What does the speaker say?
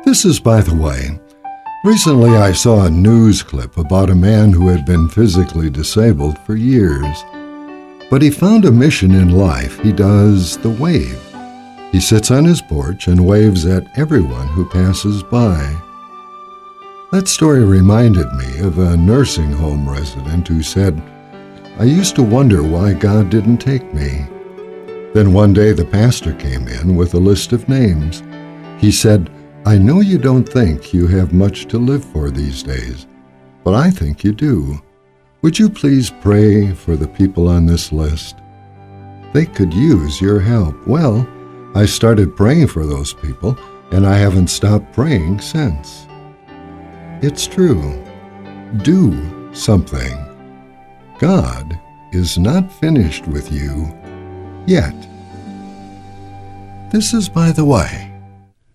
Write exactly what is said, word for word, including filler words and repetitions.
This is by the way. Recently I saw a news clip about a man who had been physically disabled for years. But he found a mission in life. He does the wave. He sits on his porch and waves at everyone who passes by. That story reminded me of a nursing home resident who said, "I used to wonder why God didn't take me." Then one day the pastor came in with a list of names. He said, "I know you don't think you have much to live for these days, but I think you do. Would you please pray for the people on this list? They could use your help." Well, I started praying for those people, and I haven't stopped praying since. It's true. Do something. God is not finished with you yet. This is by the way.